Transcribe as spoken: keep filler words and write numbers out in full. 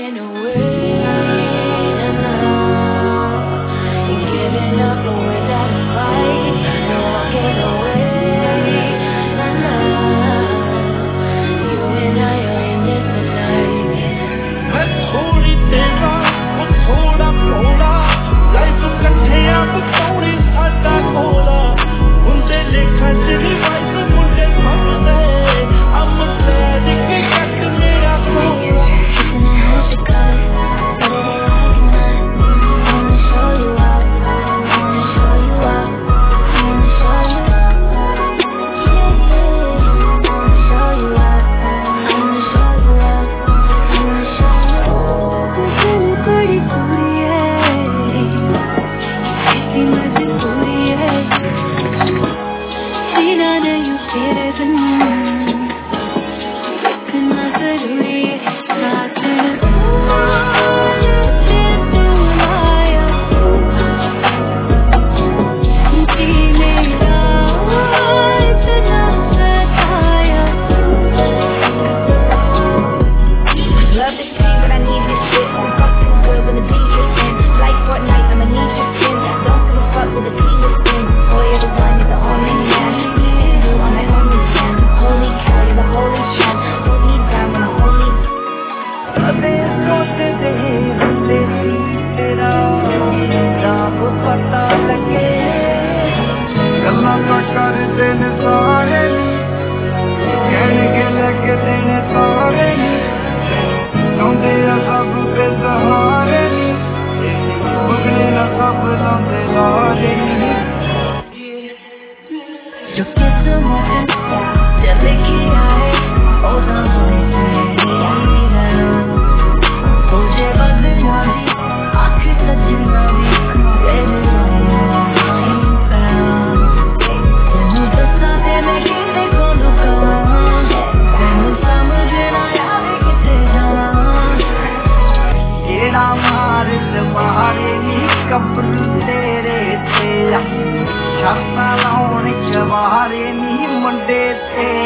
walking away now. You're giving up the way that I fight. You're walking away now. You and I are in this tonight. मैं थोड़ी तेरा वो थोड़ा थोड़ा life कट्ठे आप थोड़ी सादा कोला मुंडे लेखा तेरी वाइफ मुंडे भागदे I'm sad कि कट मेरा कोला तेरे तेरा छाता लाउन चवारे नी मुंडे ते